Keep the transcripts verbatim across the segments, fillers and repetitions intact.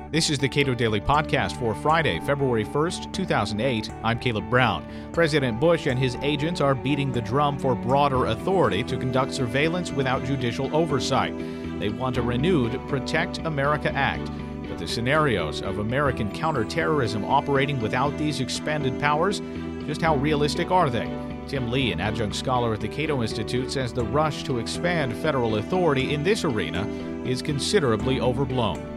This is the Cato Daily Podcast for Friday, February first, two thousand eight. I'm Caleb Brown. President Bush and his agents are beating the drum for broader authority to conduct surveillance without judicial oversight. They want a renewed Protect America Act. But the scenarios of American counterterrorism operating without these expanded powers, just how realistic are they? Tim Lee, an adjunct scholar at the Cato Institute, says the rush to expand federal authority in this arena is considerably overblown.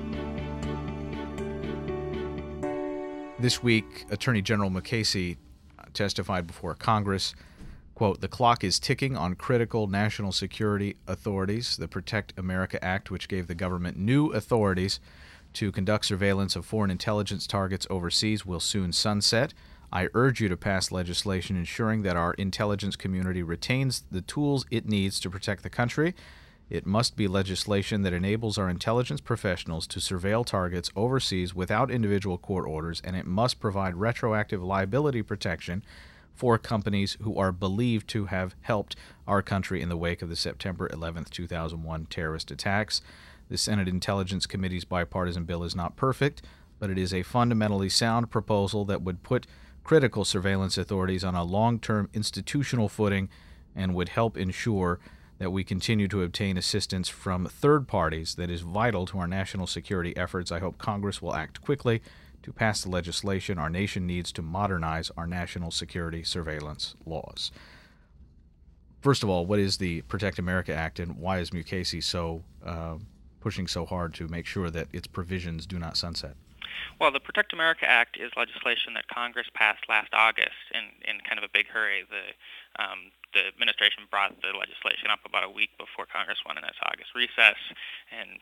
This week, Attorney General Mukasey testified before Congress, quote, "The clock is ticking on critical national security authorities. The Protect America Act, which gave the government new authorities to conduct surveillance of foreign intelligence targets overseas, will soon sunset. I urge you to pass legislation ensuring that our intelligence community retains the tools it needs to protect the country. It must be legislation that enables our intelligence professionals to surveil targets overseas without individual court orders, and it must provide retroactive liability protection for companies who are believed to have helped our country in the wake of the September eleventh, two thousand one terrorist attacks. The Senate Intelligence Committee's bipartisan bill is not perfect, but it is a fundamentally sound proposal that would put critical surveillance authorities on a long-term institutional footing and would help ensure that we continue to obtain assistance from third parties that is vital to our national security efforts. I hope Congress will act quickly to pass the legislation our nation needs to modernize our national security surveillance laws." First of all, what is the Protect America Act, and why is Mukasey so uh, pushing so hard to make sure that its provisions do not sunset? Well, the Protect America Act is legislation that Congress passed last August in, in kind of a big hurry. The um, the administration brought the legislation up about a week before Congress went in its August recess and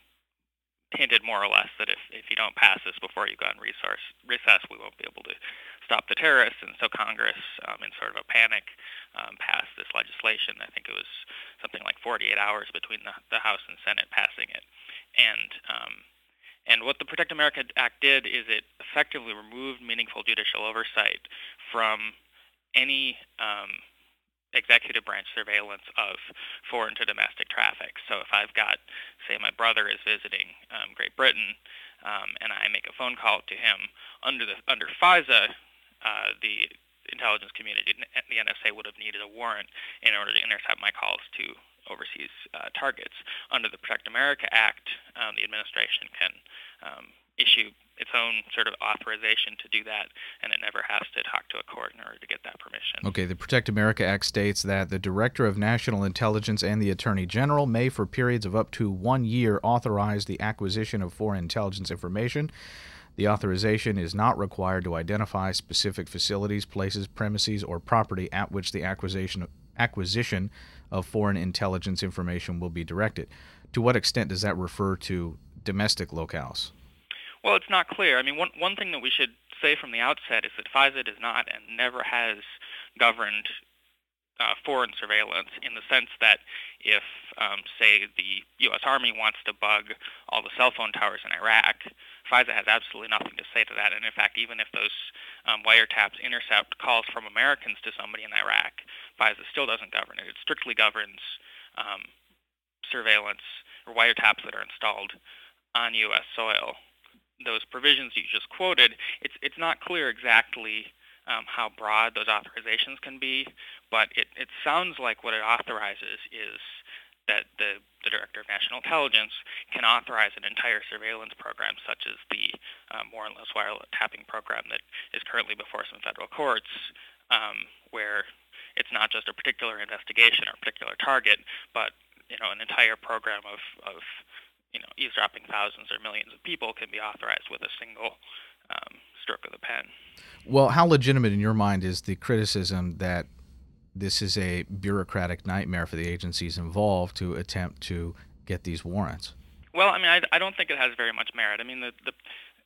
hinted more or less that if, if you don't pass this before you go on resource, recess, we won't be able to stop the terrorists. And so Congress, um, in sort of a panic, um, passed this legislation. I think it was something like forty-eight hours between the, the House and Senate passing it. And um, And what the Protect America Act did is it effectively removed meaningful judicial oversight from any um, executive branch surveillance of foreign to domestic traffic. So if I've got, say, my brother is visiting um, Great Britain, um, and I make a phone call to him under the under FISA, uh, the intelligence community, the N S A would have needed a warrant in order to intercept my calls to overseas uh, targets. Under the Protect America Act, um, the administration can um, issue its own sort of authorization to do that, and it never has to talk to a court in order to get that permission. Okay, the Protect America Act states that the Director of National Intelligence and the Attorney General may, for periods of up to one year, authorize the acquisition of foreign intelligence information. The authorization is not required to identify specific facilities, places, premises, or property at which the acquisition acquisition of foreign intelligence information will be directed. To what extent does that refer to domestic locales? Well, it's not clear. I mean, one one thing that we should say from the outset is that FISA does not and never has governed uh, foreign surveillance in the sense that if, um, say, the U S Army wants to bug all the cell phone towers in Iraq, FISA has absolutely nothing to say to that. And in fact, even if those um, wiretaps intercept calls from Americans to somebody in Iraq, FISA still doesn't govern it. It strictly governs um, surveillance or wiretaps that are installed on U S soil. Those provisions you just quoted, it's it's not clear exactly um, how broad those authorizations can be, but it, it sounds like what it authorizes is that the, the Director of National Intelligence can authorize an entire surveillance program, such as the um, warrantless wiretapping program that is currently before some federal courts, um, where it's not just a particular investigation or a particular target, but you know an entire program of, of you know, eavesdropping thousands or millions of people can be authorized with a single um, stroke of the pen. Well, how legitimate in your mind is the criticism that this is a bureaucratic nightmare for the agencies involved to attempt to get these warrants? Well, I mean, I, I don't think it has very much merit. I mean, the, the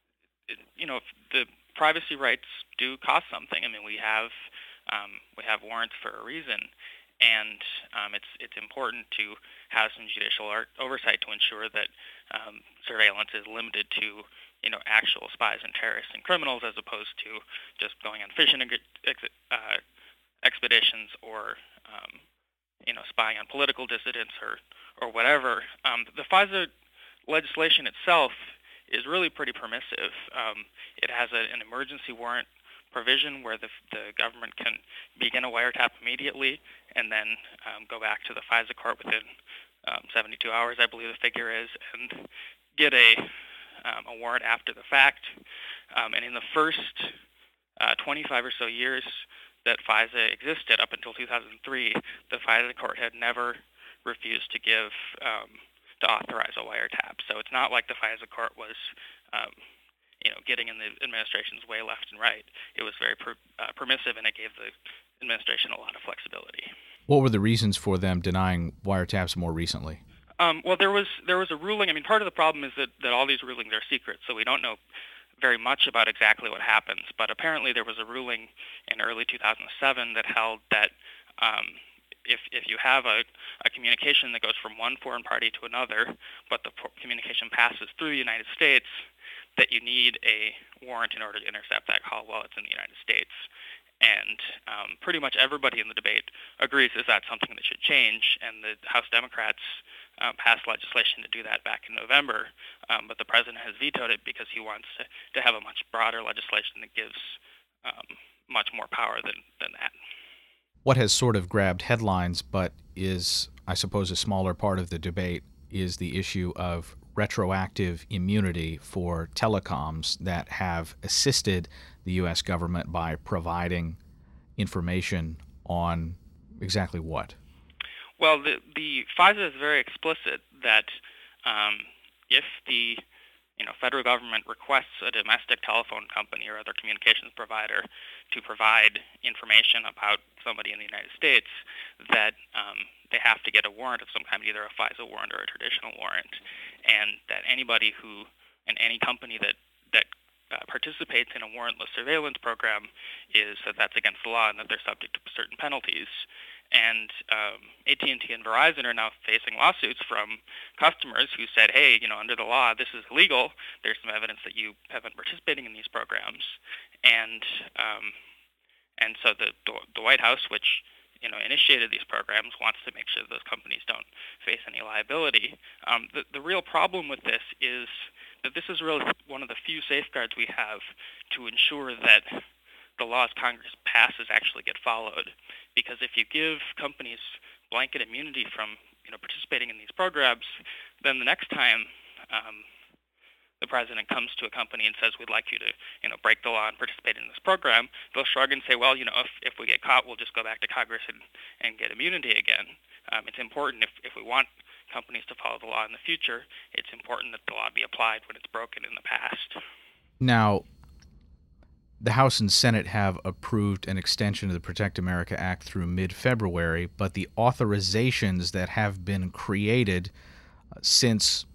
you know, the privacy rights do cost something. I mean, we have um, we have warrants for a reason. And um, it's it's important to have some judicial oversight to ensure that um, surveillance is limited to you know actual spies and terrorists and criminals, as opposed to just going on fishing ex- uh, expeditions or um, you know spying on political dissidents or or whatever. Um, the FISA legislation itself is really pretty permissive. Um, it has a, an emergency warrant provision where the, the government can begin a wiretap immediately and then um, go back to the FISA court within um, seventy-two hours, I believe the figure is, and get a, um, a warrant after the fact. Um, and in the first uh, twenty-five or so years that FISA existed, up until two thousand three, the FISA court had never refused to give um, to authorize a wiretap. So it's not like the FISA court was, um, you know, getting in the administration's way left and right. It was very per, uh, permissive, and it gave the administration a lot of flexibility. What were the reasons for them denying wiretaps more recently? Um, well, there was there was a ruling. I mean, part of the problem is that, that all these rulings are secret, so we don't know very much about exactly what happens. But apparently there was a ruling in early two thousand seven that held that um, if if you have a, a communication that goes from one foreign party to another, but the communication passes through the United States, that you need a warrant in order to intercept that call while it's in the United States. And um, pretty much everybody in the debate agrees that that's something that should change, and the House Democrats um, passed legislation to do that back in November, um, but the president has vetoed it because he wants to, to have a much broader legislation that gives um, much more power than, than that. What has sort of grabbed headlines but is, I suppose, a smaller part of the debate is the issue of retroactive immunity for telecoms that have assisted the U S government by providing information on exactly what? Well, the, the FISA is very explicit that um, if the you know federal government requests a domestic telephone company or other communications provider to provide information about somebody in the United States, that um, they have to get a warrant of some kind, either a FISA warrant or a traditional warrant, and that anybody who and any company that that uh, participates in a warrantless surveillance program is that that's against the law and that they're subject to certain penalties. And um, A T and T and Verizon are now facing lawsuits from customers who said, hey, you know, under the law, this is illegal. There's some evidence that you have been participating in these programs. And um, and so the, the White House, which you know initiated these programs, wants to make sure that those companies don't face any liability. Um, the, the real problem with this is that this is really one of the few safeguards we have to ensure that the laws Congress passes actually get followed. Because if you give companies blanket immunity from you know participating in these programs, then the next time um, the president comes to a company and says, we'd like you to you know break the law and participate in this program, they'll shrug and say, well, you know, if, if we get caught, we'll just go back to Congress and, and get immunity again. Um, it's important if, if we want companies to follow the law in the future, it's important that the law be applied when it's broken in the past. Now, the House and Senate have approved an extension of the Protect America Act through mid-February, but the authorizations that have been created since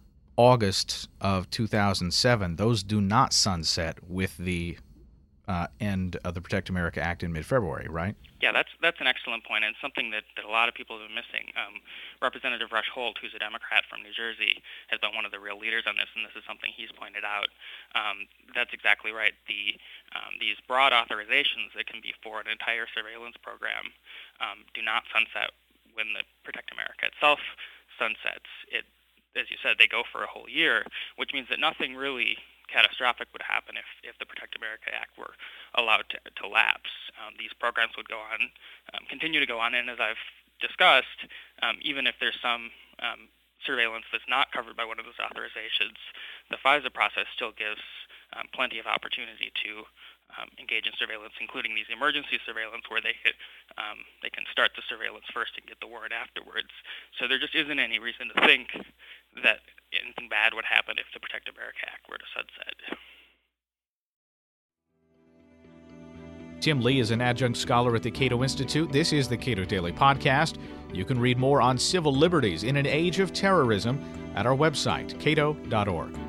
August of two thousand seven, those do not sunset with the uh, end of the Protect America Act in mid-February, right? Yeah, that's that's an excellent point, and it's something that, that a lot of people have been missing. Um, Representative Rush Holt, who's a Democrat from New Jersey, has been one of the real leaders on this, and this is something he's pointed out. Um, that's exactly right. The um, these broad authorizations that can be for an entire surveillance program um, do not sunset when the Protect America itself sunsets. It, as you said, they go for a whole year, which means that nothing really catastrophic would happen if, if the Protect America Act were allowed to, to lapse. Um, these programs would go on, um, continue to go on, and as I've discussed, um, even if there's some um, surveillance that's not covered by one of those authorizations, the FISA process still gives um, plenty of opportunity to um, engage in surveillance, including these emergency surveillance where they could, um, they can start the surveillance first and get the warrant afterwards. So there just isn't any reason to think that anything bad would happen if the Protect America Act were to sunset. Tim Lee is an adjunct scholar at the Cato Institute. This is the Cato Daily Podcast. You can read more on civil liberties in an age of terrorism at our website, cato dot org.